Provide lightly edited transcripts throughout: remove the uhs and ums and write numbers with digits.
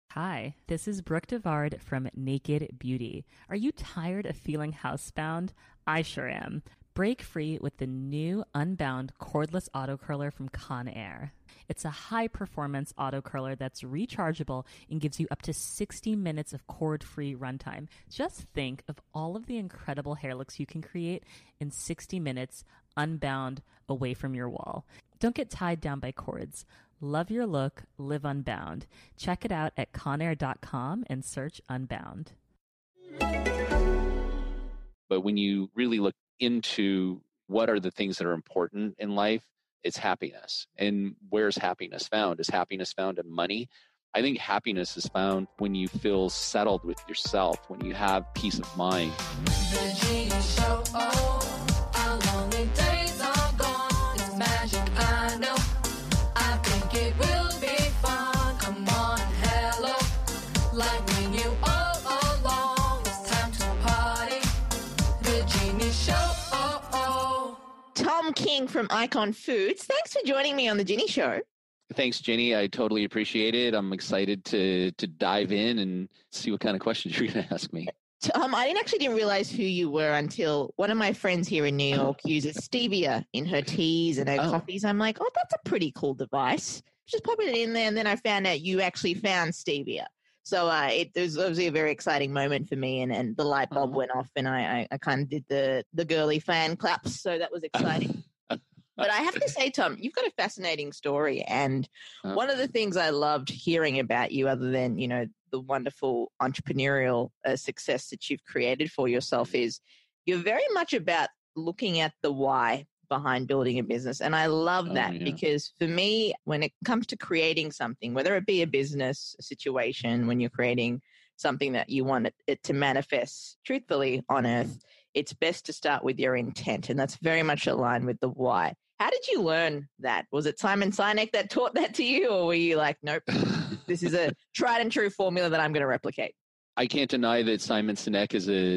Hi, this is Brooke Devard from Naked Beauty. Are you tired of feeling housebound? I sure am. Break free with the new Unbound cordless auto curler from Conair. It's a high-performance auto curler that's rechargeable and gives you up to 60 minutes of cord-free runtime. Just think of all of the incredible hair looks you can create in 60 minutes unbound away from your wall. Don't get tied down by cords. Love your look, live unbound. Check it out at conair.com and search Unbound. But when you really look into what are the things that are important in life, it's happiness. And where's happiness found? Is happiness found in money? I think happiness is found when you feel settled with yourself, when you have peace of mind. The Genie Show, oh, our lonely days are gone. It's magic, I know. I think it will be fun. Come on, hello. Like when you all along. It's time to party. The Genie Show, oh, oh. Tom King from Icon Foods. Thanks for joining me on the Ginny Show. Thanks, Jenny. I totally appreciate it. I'm excited to dive in and see what kind of questions you're going to ask me. Tom, I didn't realize who you were until one of my friends here in New York uses stevia in her teas and her coffees. I'm like, oh, that's a pretty cool device. Just popping it in there, and then I found out you actually found stevia. So it was obviously a very exciting moment for me, and the light bulb went off, and I kind of did the girly fan claps, so that was exciting. But I have to say, Tom, you've got a fascinating story. And one of the things I loved hearing about you, other than, you know, the wonderful entrepreneurial success that you've created for yourself, is you're very much about looking at the why behind building a business. And I love that because for me, when it comes to creating something, whether it be a business a situation, when you're creating something that you want it to manifest truthfully on earth, it's best to start with your intent. And that's very much aligned with the why. How did you learn that? Was it Simon Sinek that taught that to you, or were you like, nope, this is a tried and true formula that I'm going to replicate? I can't deny that Simon Sinek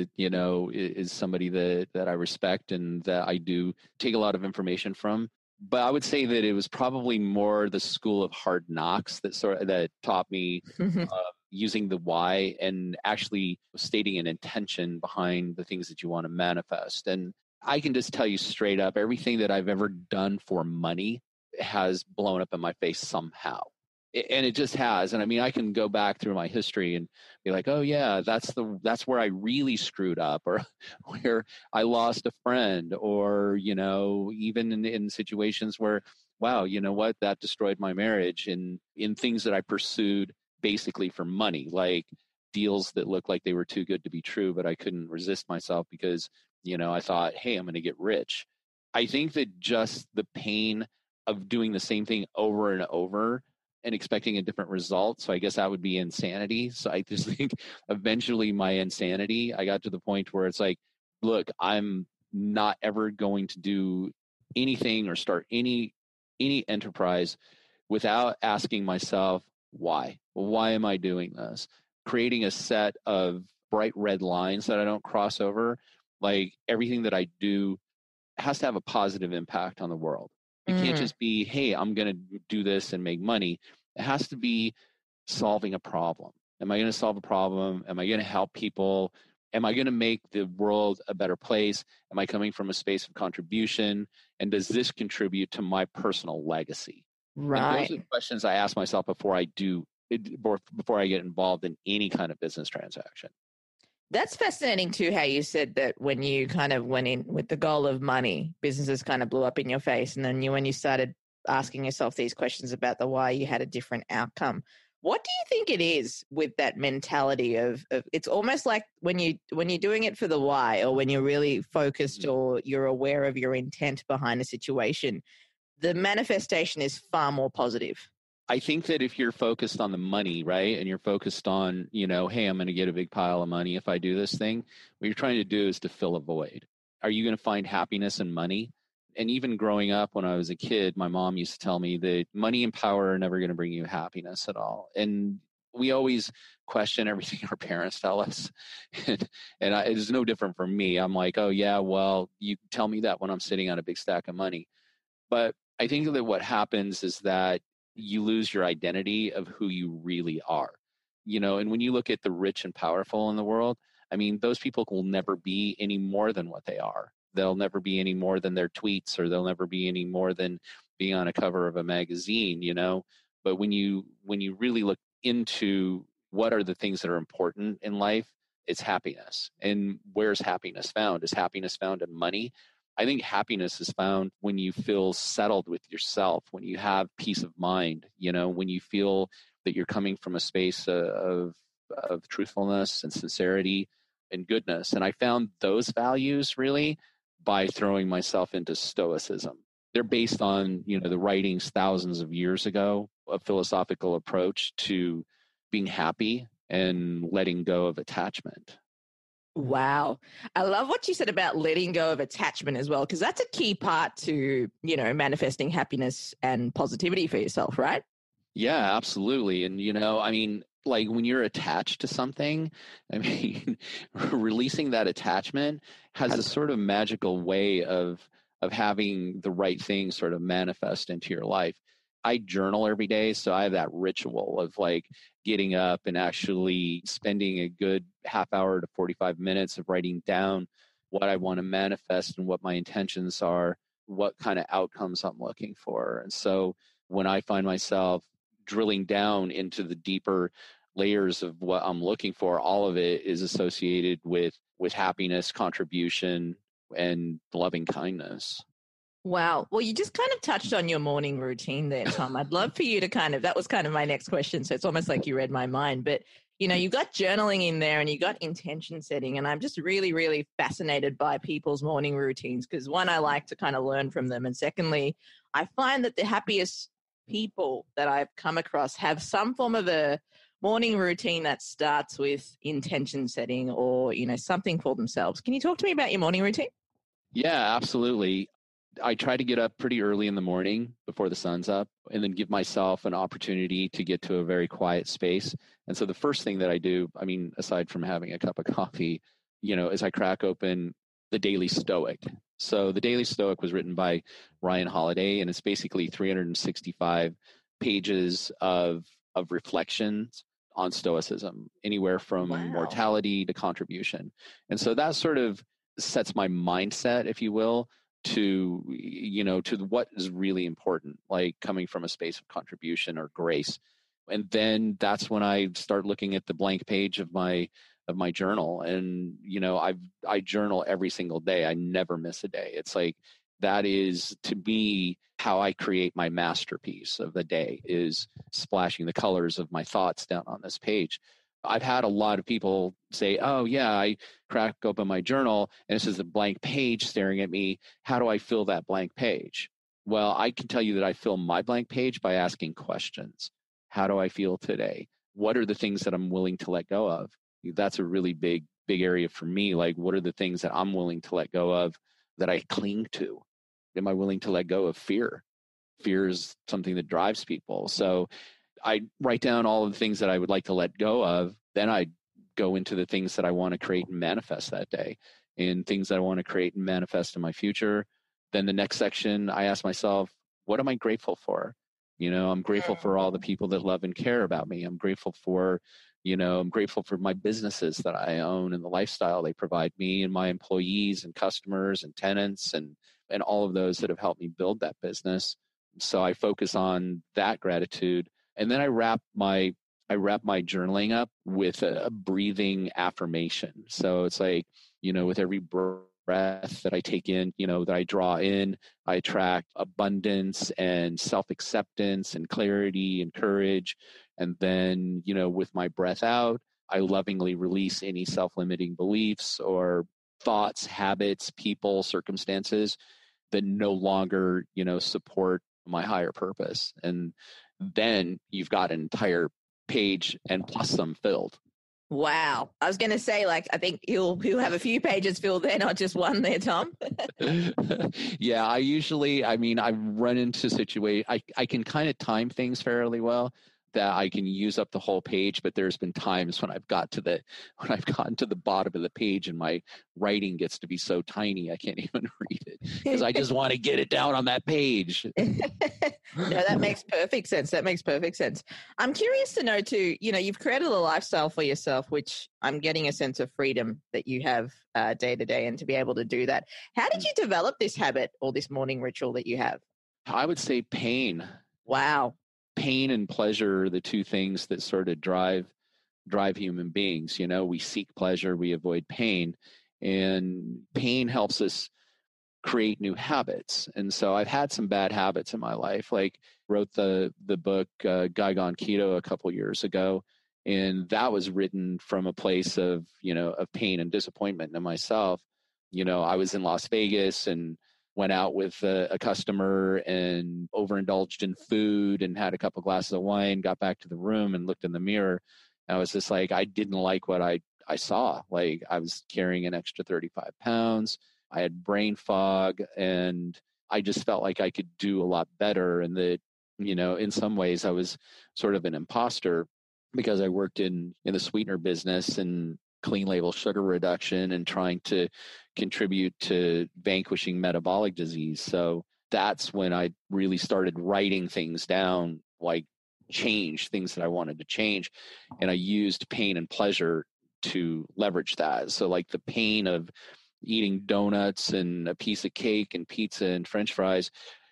is somebody that I respect and that I do take a lot of information from. But I would say that it was probably more the school of hard knocks that taught me using the why and actually stating an intention behind the things that you want to manifest. And I can just tell you straight up, everything that I've ever done for money has blown up in my face somehow. And it just has. And I mean, I can go back through my history and be like, oh yeah, that's where I really screwed up, or where I lost a friend, or, you know, even in situations where, wow, you know what, that destroyed my marriage, and in things that I pursued basically for money, like deals that looked like they were too good to be true, but I couldn't resist myself because, you know, I thought, hey, I'm going to get rich. I think that just the pain of doing the same thing over and over and expecting a different result. So I guess that would be insanity. So I just think eventually my insanity, I got to the point where it's like, look, I'm not ever going to do anything or start any enterprise without asking myself, why? Why am I doing this? Creating a set of bright red lines that I don't cross over. Like everything that I do has to have a positive impact on the world. It can't just be, hey, I'm going to do this and make money. It has to be solving a problem. Am I going to solve a problem? Am I going to help people? Am I going to make the world a better place? Am I coming from a space of contribution? And does this contribute to my personal legacy? Right. And those are the questions I ask myself before I get involved in any kind of business transaction. That's fascinating too, how you said that when you kind of went in with the goal of money, businesses kind of blew up in your face. And then when you started asking yourself these questions about the why, you had a different outcome. What do you think it is with that mentality of it's almost like when you're doing it for the why, or when you're really focused or you're aware of your intent behind a situation, the manifestation is far more positive? I think that if you're focused on the money, right, and you're focused on, you know, hey, I'm going to get a big pile of money if I do this thing, what you're trying to do is to fill a void. Are you going to find happiness in money? And even growing up when I was a kid, my mom used to tell me that money and power are never going to bring you happiness at all. And we always question everything our parents tell us. It's no different from me. I'm like, oh, yeah, well, you tell me that when I'm sitting on a big stack of money. But I think that what happens is that you lose your identity of who you really are. and when you look at the rich and powerful in the world, I mean, those people will never be any more than what they are. They'll never be any more than their tweets, or they'll never be any more than being on a cover of a magazine, But when you really look into what are the things that are important in life, it's happiness. And where's happiness found? Is happiness found in money? I think happiness is found when you feel settled with yourself, when you have peace of mind, when you feel that you're coming from a space of truthfulness and sincerity and goodness. And I found those values really by throwing myself into Stoicism. They're based on, the writings thousands of years ago, a philosophical approach to being happy and letting go of attachment. Wow. I love what you said about letting go of attachment as well, because that's a key part to, manifesting happiness and positivity for yourself, right? Yeah, absolutely. And, like when you're attached to something, releasing that attachment has a sort of magical way of having the right thing sort of manifest into your life. I journal every day, so I have that ritual of like getting up and actually spending a good half hour to 45 minutes of writing down what I want to manifest and what my intentions are, what kind of outcomes I'm looking for. And so when I find myself drilling down into the deeper layers of what I'm looking for, all of it is associated with happiness, contribution, and loving kindness. Wow. Well, you just kind of touched on your morning routine there, Tom. I'd love for you to that was kind of my next question. So it's almost like you read my mind. But, you got journaling in there and you got intention setting. And I'm just really, really fascinated by people's morning routines because, one, I like to kind of learn from them. And secondly, I find that the happiest people that I've come across have some form of a morning routine that starts with intention setting or, something for themselves. Can you talk to me about your morning routine? Yeah, absolutely. I try to get up pretty early in the morning before the sun's up and then give myself an opportunity to get to a very quiet space. And so the first thing that I do, aside from having a cup of coffee, is I crack open the Daily Stoic. So the Daily Stoic was written by Ryan Holiday, and it's basically 365 pages of reflections on Stoicism, anywhere from mortality to contribution. And so that sort of sets my mindset, if you will, to what is really important, like coming from a space of contribution or grace. And then that's when I start looking at the blank page of my journal. And, I journal every single day. I never miss a day. It's like, that is, to me, how I create my masterpiece of the day, is splashing the colors of my thoughts down on this page. I've had a lot of people say, oh, yeah, I crack open my journal and this is a blank page staring at me. How do I fill that blank page? Well, I can tell you that I fill my blank page by asking questions. How do I feel today? What are the things that I'm willing to let go of? That's a really big area for me. Like, what are the things that I'm willing to let go of that I cling to? Am I willing to let go of fear? Fear is something that drives people. So I write down all of the things that I would like to let go of. Then I go into the things that I want to create and manifest that day, and things that I want to create and manifest in my future. Then the next section, I ask myself, what am I grateful for? I'm grateful for all the people that love and care about me. I'm grateful for, my businesses that I own and the lifestyle they provide me, and my employees and customers and tenants and all of those that have helped me build that business. So I focus on that gratitude. And then I wrap my journaling up with a breathing affirmation. So it's like, with every breath that I take in, that I draw in, I attract abundance and self-acceptance and clarity and courage. And then, with my breath out, I lovingly release any self-limiting beliefs or thoughts, habits, people, circumstances that no longer, support my higher purpose. And then you've got an entire page and plus some filled. Wow. I was going to say, I think you'll have a few pages filled there, not just one there, Tom. Yeah, I run into situations, I can kind of time things fairly well, that I can use up the whole page, but there's been times when I've gotten to the bottom of the page and my writing gets to be so tiny I can't even read it because I just want to get it down on that page. No, that makes perfect sense. That makes perfect sense. I'm curious to know too, you've created a lifestyle for yourself, which I'm getting a sense of freedom that you have day to day and to be able to do that. How did you develop this habit or this morning ritual that you have? I would say pain. Wow. Pain and pleasure are the two things that sort of drive human beings. We seek pleasure, we avoid pain, and pain helps us create new habits. And so I've had some bad habits in my life, like wrote the book Guy Gone Keto a couple years ago, and that was written from a place of of pain and disappointment in myself. I was in Las Vegas and went out with a customer and overindulged in food and had a couple glasses of wine, got back to the room and looked in the mirror. And I was just like, I didn't like what I saw. Like I was carrying an extra 35 pounds. I had brain fog and I just felt like I could do a lot better. And that, in some ways I was sort of an imposter because I worked in the sweetener business and clean label sugar reduction and trying to contribute to vanquishing metabolic disease. So that's when I really started writing things down, like change things that I wanted to change. And I used pain and pleasure to leverage that. So like the pain of eating donuts and a piece of cake and pizza and French fries,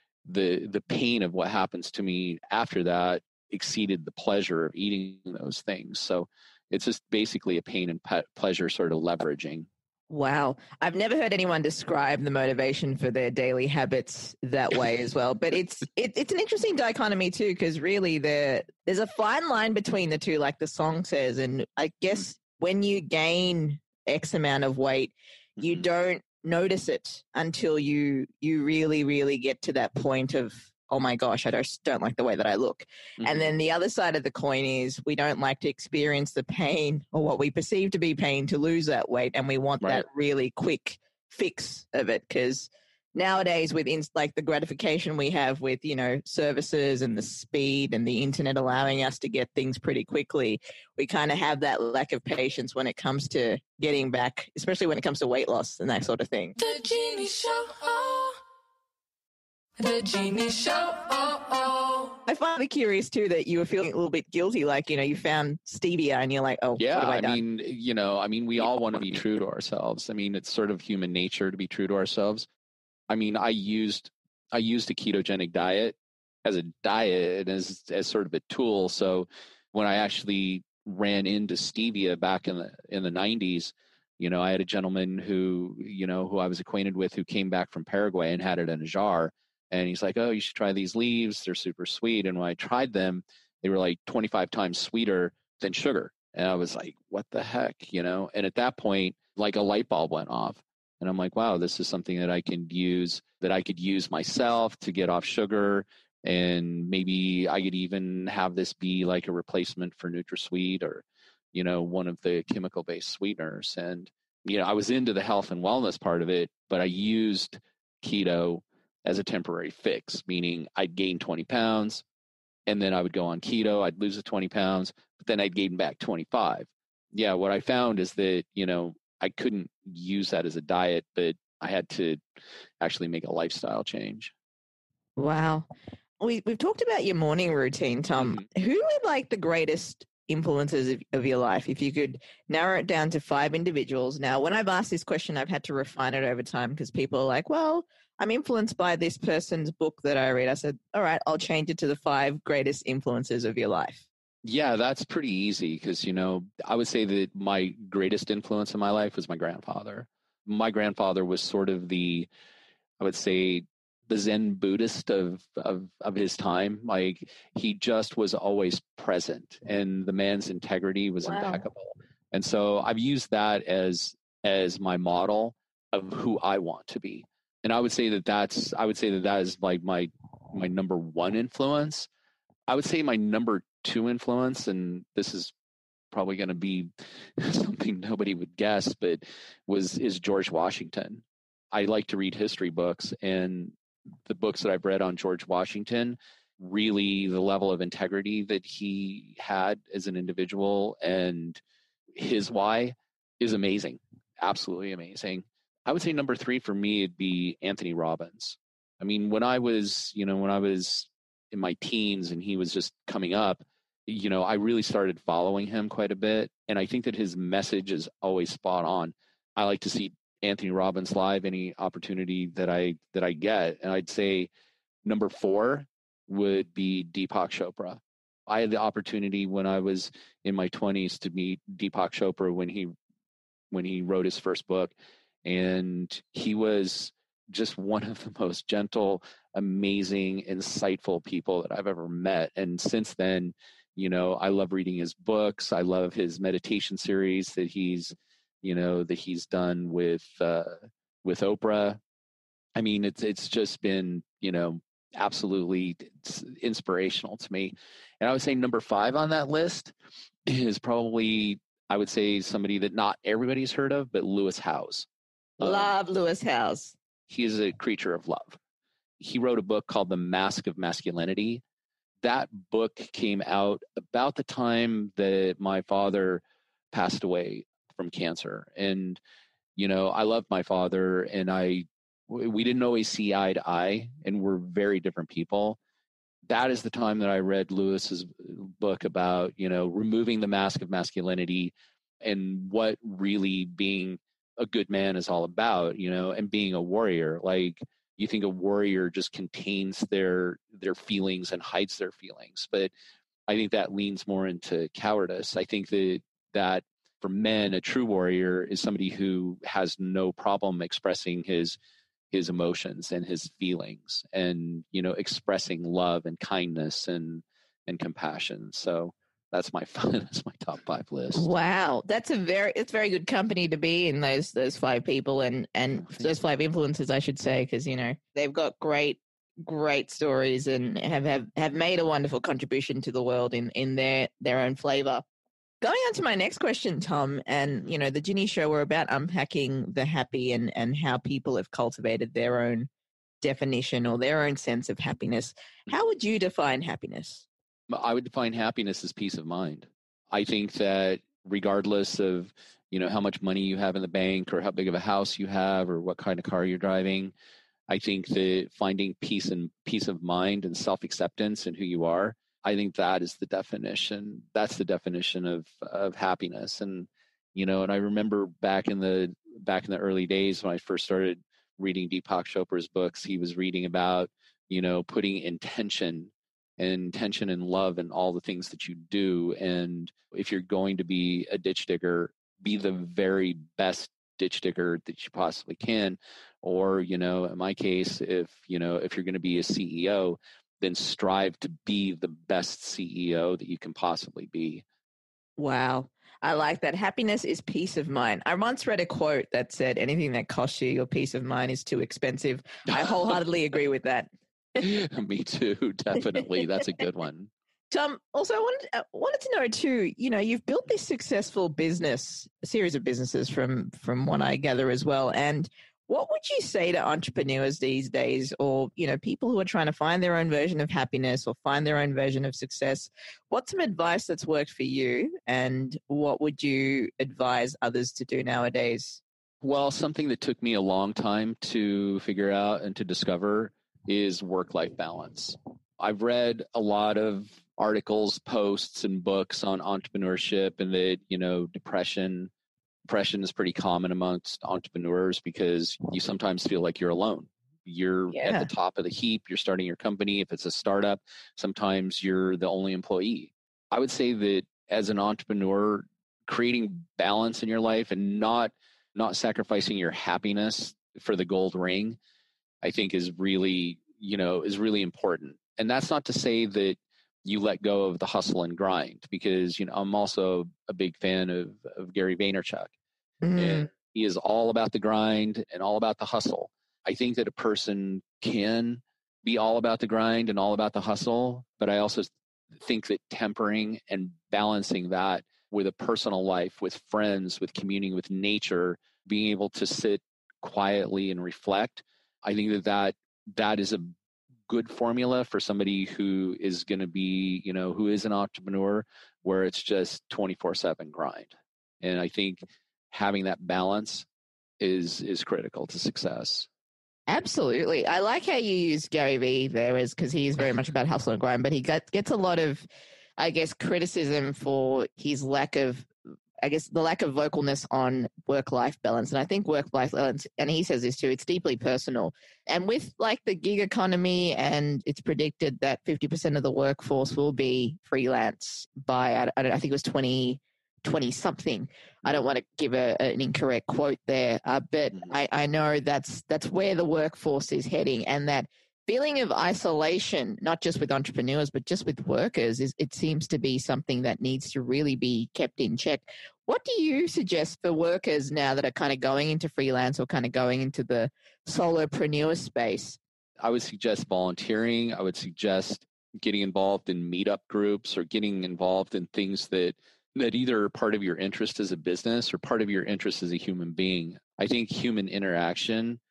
the pain of what happens to me after that exceeded the pleasure of eating those things. So it's just basically a pain and pleasure sort of leveraging. Wow. I've never heard anyone describe the motivation for their daily habits that way as well. But it's an interesting dichotomy too, because really there's a fine line between the two, like the song says. And I guess when you gain X amount of weight, you don't notice it until you really, really get to that point of, oh my gosh, I just don't like the way that I look. Mm-hmm. And then the other side of the coin is we don't like to experience the pain or what we perceive to be pain to lose that weight. And we want that really quick fix of it. Because nowadays with like the gratification we have with, services and the speed and the internet allowing us to get things pretty quickly, we kind of have that lack of patience when it comes to getting back, especially when it comes to weight loss and that sort of thing. The Genie Show. The Genie Show. I find it curious too that you were feeling a little bit guilty, like you found stevia and you're like, oh yeah. What have I done? I mean, we all want to be true to ourselves. I mean, it's sort of human nature to be true to ourselves. I mean, I used a ketogenic diet as a diet as sort of a tool. So when I actually ran into stevia back in the 90s, I had a gentleman who I was acquainted with who came back from Paraguay and had it in a jar. And he's like, oh, you should try these leaves. They're super sweet. And when I tried them, they were like 25 times sweeter than sugar. And I was like, what the heck, And at that point, like a light bulb went off. And I'm like, wow, this is something that I could use myself to get off sugar. And maybe I could even have this be like a replacement for NutraSweet or, one of the chemical-based sweeteners. And, I was into the health and wellness part of it, but I used keto as a temporary fix, meaning I'd gain 20 pounds and then I would go on keto. I'd lose the 20 pounds, but then I'd gain back 25. Yeah, what I found is that, I couldn't use that as a diet, but I had to actually make a lifestyle change. Wow. We've talked about your morning routine, Tom. Mm-hmm. Who are like the greatest influences of your life? If you could narrow it down to 5 individuals. Now, when I've asked this question, I've had to refine it over time because people are like, well, I'm influenced by this person's book that I read. I said, all right, I'll change it to the 5 greatest influences of your life. Yeah, that's pretty easy because, I would say that my greatest influence in my life was my grandfather. My grandfather was sort of I would say, the Zen Buddhist of his time. Like he just was always present and the man's integrity was impeccable. And so I've used that as my model of who I want to be. And I would say that is like my number 1 influence. I would say my number 2 influence, and this is probably going to be something nobody would guess, but is George Washington. I like to read history books, and the books that I've read on George Washington really the level of integrity that he had as an individual, and his why is amazing. Absolutely amazing. I would say number 3 for me would be Anthony Robbins. I mean, when I was in my teens and he was just coming up, I really started following him quite a bit. And I think that his message is always spot on. I like to see Anthony Robbins live any opportunity that I get. And I'd say number 4 would be Deepak Chopra. I had the opportunity when I was in my 20s to meet Deepak Chopra when he wrote his first book. And he was just one of the most gentle, amazing, insightful people that I've ever met. And since then, I love reading his books. I love his meditation series that he's done with Oprah. I mean, it's just been, absolutely inspirational to me. And I would say number 5 on that list is probably, I would say, somebody that not everybody's heard of, but Lewis Howes. Love Lewis Howes. He is a creature of love. He wrote a book called The Mask of Masculinity. That book came out about the time that my father passed away from cancer. And, I loved my father, and we didn't always see eye to eye, and we're very different people. That is the time that I read Lewis's book about, removing the mask of masculinity and what really being a good man is all about, and being a warrior. Like, you think a warrior just contains their feelings and hides their feelings, but I think that leans more into cowardice. I think that for men, a true warrior is somebody who has no problem expressing his emotions and his feelings, and expressing love and kindness and compassion. So that's my top 5 list. Wow, it's very good company to be in, those 5 people and those 5 influences, I should say, because they've got great stories and have made a wonderful contribution to the world in their own flavor. Going on to my next question, Tom, and the Ginny Show, we're about unpacking the happy and how people have cultivated their own definition or their own sense of happiness. How would you define happiness? I would define happiness as peace of mind. I think that regardless of, how much money you have in the bank or how big of a house you have or what kind of car you're driving, I think that finding peace of mind and self-acceptance in who you are, I think that is the definition. That's the definition of happiness. And, and I remember back in the early days when I first started reading Deepak Chopra's books, he was reading about, putting intention and love in all the things that you do. And if you're going to be a ditch digger, be the very best ditch digger that you possibly can. Or, in my case, if you're going to be a CEO, then strive to be the best CEO that you can possibly be. Wow. I like that. Happiness is peace of mind. I once read a quote that said, anything that costs you your peace of mind is too expensive. I wholeheartedly agree with that. Me too, definitely. That's a good one. Tom, also I wanted to know too, you've built this successful business, a series of businesses from what I gather as well. And what would you say to entrepreneurs these days, or, people who are trying to find their own version of happiness or find their own version of success? What's some advice that's worked for you, and what would you advise others to do nowadays? Well, something that took me a long time to figure out and to discover is work-life balance. I've read a lot of articles, posts, and books on entrepreneurship, and that, depression is pretty common amongst entrepreneurs because you sometimes feel like you're alone. You're at the top of the heap. You're starting your company. If it's a startup, sometimes you're the only employee. I would say that as an entrepreneur, creating balance in your life and not sacrificing your happiness for the gold ring, I think is really important. And that's not to say that you let go of the hustle and grind, because, I'm also a big fan of Gary Vaynerchuk. And he is all about the grind and all about the hustle. I think that a person can be all about the grind and all about the hustle, but I also think that tempering and balancing that with a personal life, with friends, with communing with nature, being able to sit quietly and reflect, I think that is a good formula for somebody who is going to be, who is an entrepreneur, where it's just 24/7 grind. And I think having that balance is critical to success. Absolutely. I like how you use Gary Vee there, because he is very much about hustle and grind, but he gets a lot of, I guess, criticism for his lack of, the lack of vocalness on work-life balance. And I think work-life balance, and he says this too, it's deeply personal. And with like the gig economy, and it's predicted that 50% of the workforce will be freelance by, I think it was 20 something. I don't want to give an incorrect quote there, but I know that's where the workforce is heading, and that feeling of isolation, not just with entrepreneurs, but just with workers, it seems to be something that needs to really be kept in check. What do you suggest for workers now that are kind of going into freelance or kind of going into the solopreneur space? I would suggest volunteering. I would suggest getting involved in meetup groups, or getting involved in things that either are part of your interest as a business or part of your interest as a human being. I think human interaction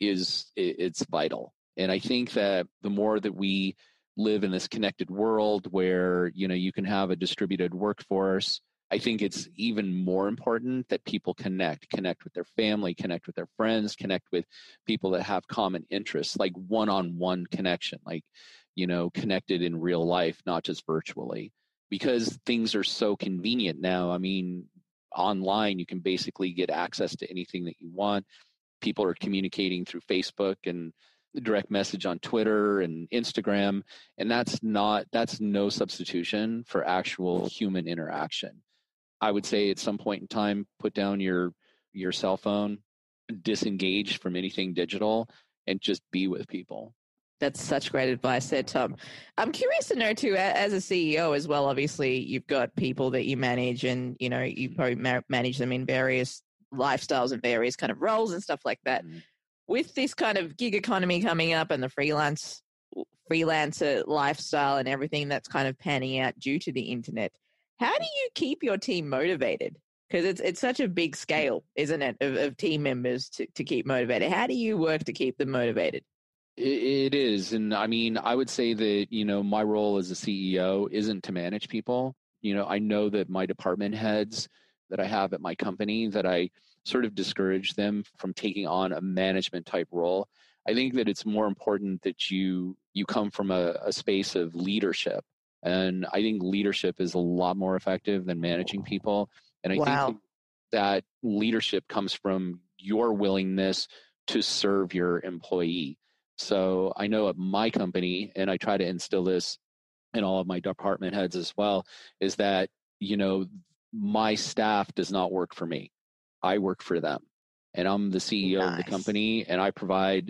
it's vital. And I think that the more that we live in this connected world where, you can have a distributed workforce, I think it's even more important that people connect with their family, connect with their friends, connect with people that have common interests, like one-on-one connection, like, connected in real life, not just virtually. Because things are so convenient now. I mean, online, you can basically get access to anything that you want. People are communicating through Facebook and direct message on Twitter and Instagram. And that's no substitution for actual human interaction. I would say at some point in time, put down your cell phone, disengage from anything digital, and just be with people. That's such great advice there, Tom. I'm curious to know too, as a CEO as well, obviously you've got people that you manage, and, you probably manage them in various lifestyles and various kind of roles and stuff like that. Mm-hmm. With this kind of gig economy coming up and the freelancer lifestyle and everything that's kind of panning out due to the internet, how do you keep your team motivated? Because it's such a big scale, isn't it, of team members to keep motivated. How do you work to keep them motivated? It is. And I mean, I would say that, my role as a CEO isn't to manage people. I know that my department heads that I have at my company, that I sort of discourage them from taking on a management type role. I think that it's more important that you come from a space of leadership. And I think leadership is a lot more effective than managing people. And I think that leadership comes from your willingness to serve your employee. So I know at my company, and I try to instill this in all of my department heads as well, is that, my staff does not work for me. I work for them. And I'm the CEO of the company, and I provide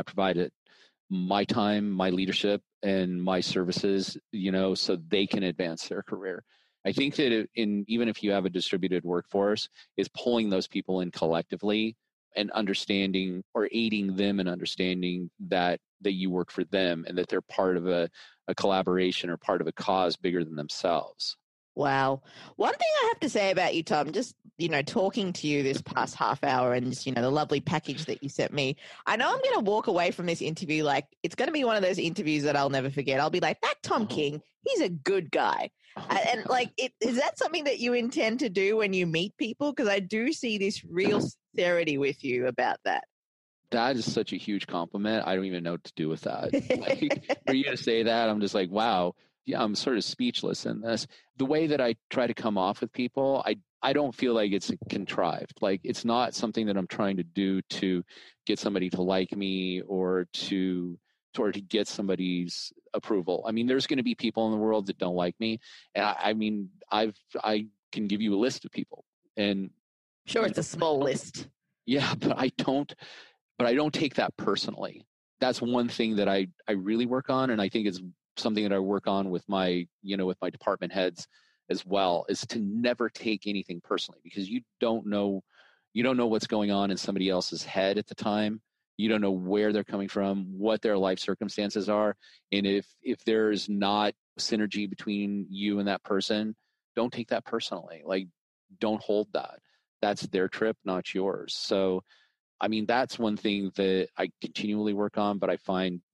my time, my leadership, and my services, so they can advance their career. I think that even if you have a distributed workforce, is pulling those people in collectively and understanding, or aiding them in understanding that you work for them, and that they're part of a collaboration or part of a cause bigger than themselves. Wow. One thing I have to say about you, Tom, just, talking to you this past half hour, and just, the lovely package that you sent me, I know I'm going to walk away from this interview like it's going to be one of those interviews that I'll never forget. I'll be like, that Tom King, he's a good guy. And like, is that something that you intend to do when you meet people? Because I do see this real sincerity with you about that. That is such a huge compliment. I don't even know what to do with that. Like, for you to say that, I'm just like, wow. Yeah, I'm sort of speechless in this. The way that I try to come off with people, I don't feel like it's contrived. Like, it's not something that I'm trying to do to get somebody to like me, or to get somebody's approval. I mean, there's going to be people in the world that don't like me. And I can give you a list of people. And sure, it's a small list. Yeah, but I don't take that personally. That's one thing that I really work on. And I think it's something that I work on with my department heads as well, is to never take anything personally, because you don't know what's going on in somebody else's head at the time. You don't know where they're coming from, what their life circumstances are. And if there's not synergy between you and that person, don't take that personally. Like, don't hold that. That's their trip, not yours. So, I mean, that's one thing that I continually work on, but I find that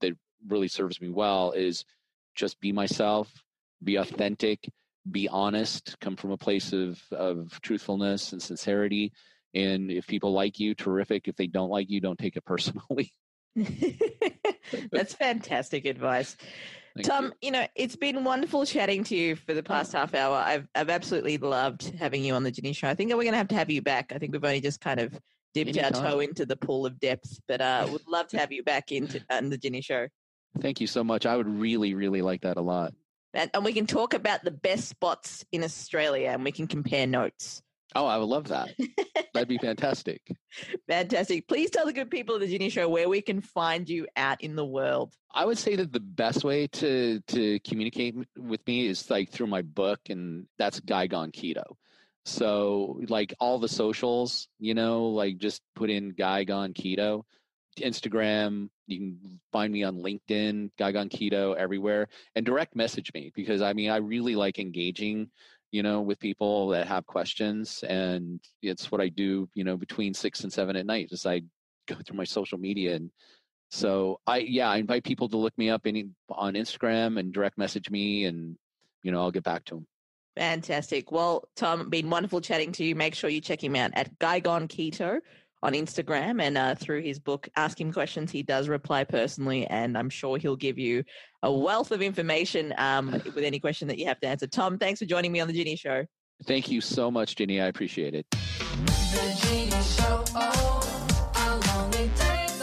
really serves me well is just be myself, be authentic, be honest, come from a place of truthfulness and sincerity. And if people like you, terrific. If they don't like you, don't take it personally. That's fantastic advice. Thank Tom, it's been wonderful chatting to you for the past half hour. I've absolutely loved having you on the Ginny Show. I think that we're going to have you back. I think we've only just kind of dipped our toe into the pool of depth, but would love to have you back on the Ginny Show. Thank you so much. I would really, really like that a lot. And we can talk about the best spots in Australia and we can compare notes. Oh, I would love that. That'd be fantastic. Fantastic. Please tell the good people of the Ginny Show where we can find you out in the world. I would say that the best way to communicate with me is like through my book, and that's Guy Gone Keto. So like all the socials, like just put in Guy Gone Keto. Instagram, you can find me on LinkedIn, Guy Gone Keto, everywhere, and direct message me, because I really like engaging with people that have questions, and it's what I do, between 6 and 7 at night, as I go through my social media. And so I invite people to look me up on Instagram and direct message me, and, I'll get back to them. Fantastic. Well, Tom, been wonderful chatting to you. Make sure you check him out at Guy Gone Keto on Instagram, and through his book, Ask Him Questions. He does reply personally, and I'm sure he'll give you a wealth of information with any question that you have to answer. Tom, thanks for joining me on the Ginny Show. Thank you so much, Ginny. I appreciate it. The Ginny Show, oh, our lonely days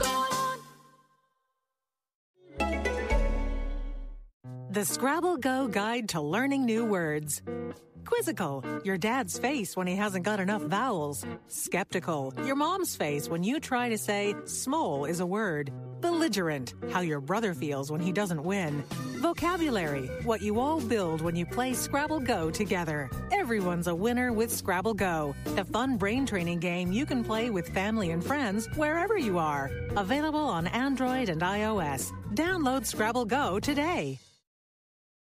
are gone. The Scrabble Go Guide to Learning New Words. Quizzical, your dad's face when he hasn't got enough vowels. Skeptical, your mom's face when you try to say small is a word. Belligerent, how your brother feels when he doesn't win. Vocabulary, what you all build when you play Scrabble Go together. Everyone's a winner with Scrabble Go, the fun brain training game you can play with family and friends wherever you are. Available on Android and iOS. Download Scrabble Go today.